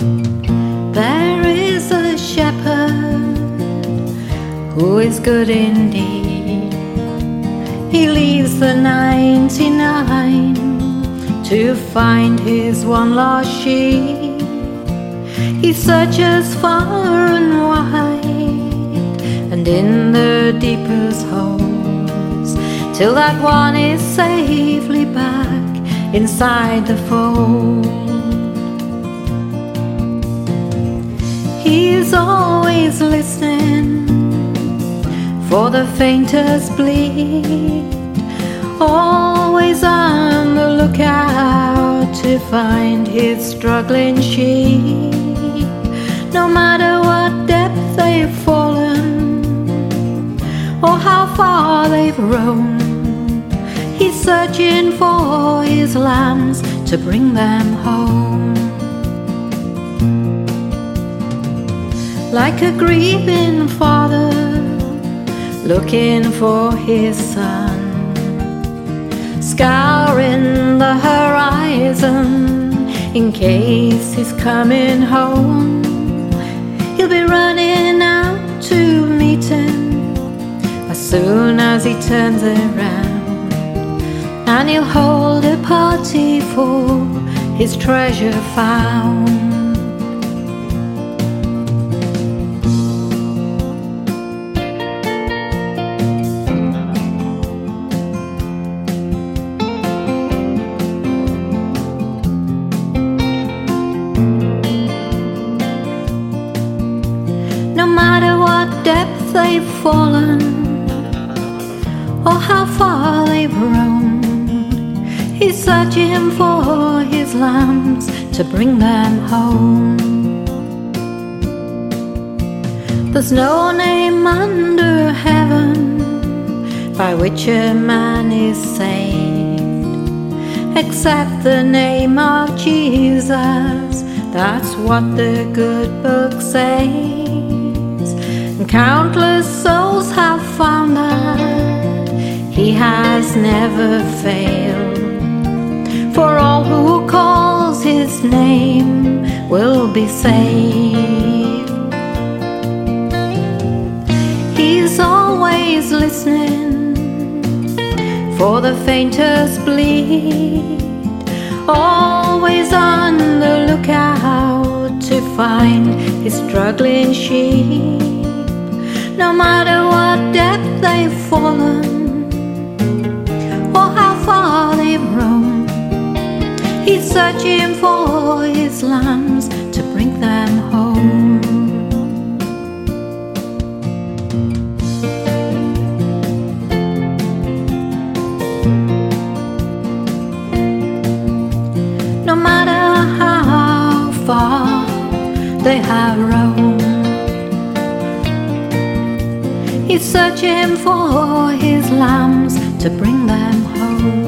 There is a shepherd who is good indeed. He leaves the 99 to find his one lost sheep. He searches far and wide and in the deepest holes, till that one is safely back inside the fold. He is always listening for the faintest bleed, always on the lookout to find his struggling sheep. No matter what depth they've fallen or how far they've roamed, he's searching for his lambs to bring them home. Like a grieving father looking for his son, scouring the horizon in case he's coming home. He'll be running out to meet him as soon as he turns around, and he'll hold a party for his treasure found. No matter what depth they've fallen or how far they've roamed, he's searching for his lambs to bring them home. There's no name under heaven by which a man is saved except the name of Jesus. That's what the good book says. And countless souls have found that he has never failed. For all who calls his name will be saved. He's always listening for the faintest bleed, always on the lookout to find his struggling sheep. No matter what depth they've fallen or how far they've roamed, he's searching for his lambs to bring them home. No matter how far they have roamed, he's searching for his lambs to bring them home.